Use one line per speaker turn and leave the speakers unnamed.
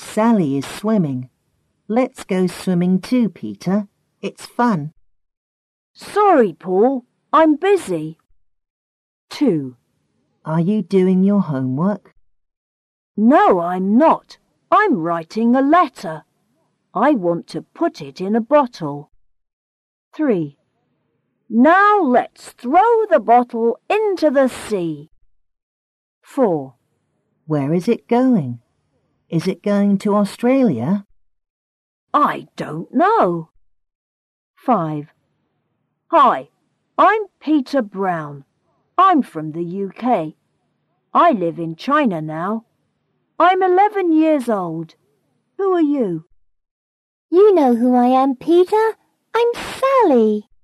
Sally is swimming. Let's go swimming too, Peter. It's fun.
Sorry, Paul. I'm busy.
2. Are you doing your homework?
No, I'm not. I'm writing a letter. I want to put it in a bottle. 3. Now let's throw the bottle into the sea. 4.
Where is it going? Is it going to Australia?
I don't know. 5. Hi, I'm Peter Brown. I'm from the UK. I live in China now. I'm 11 years old. Who are you?
You know who I am, Peter. I'm Sally.